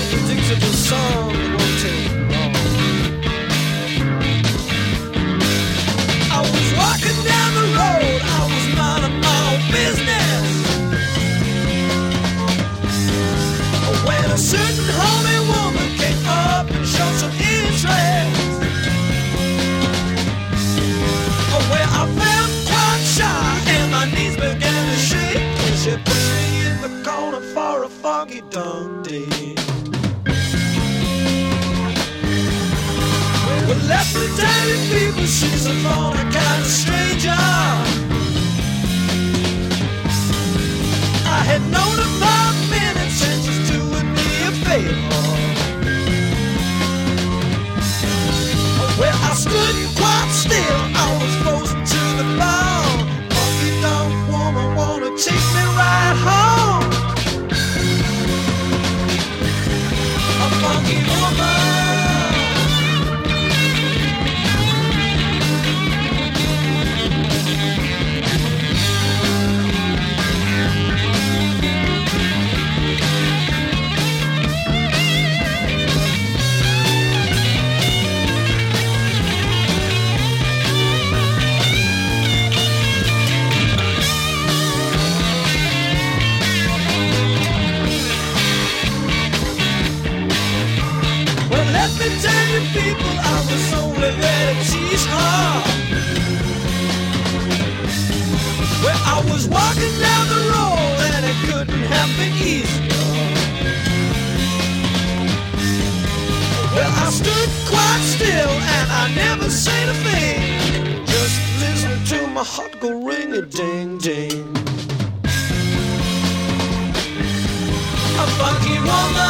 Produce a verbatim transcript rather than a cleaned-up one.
predictable song that won't take long. I was walking down the road, I was minding my own business, when a certain homey woman came up and showed some interest. Oh, well, I felt quite shy and my knees began to shake, and she pushed me in the corner for a funky Dundee. Well, let me tell you people, she's a phony kind of stranger. I had known her for a minute and she's doing me a favor. Well, I stood quite still, I was frozen to the bone. Funky dog woman wanna take me right home. A funky woman. Let me tell you people, I was only there to tease her. Well, I was walking down the road and it couldn't have been easier. Well, I stood quite still and I never said a thing, just listened to my heart go ring-a-ding-ding. A funky woman.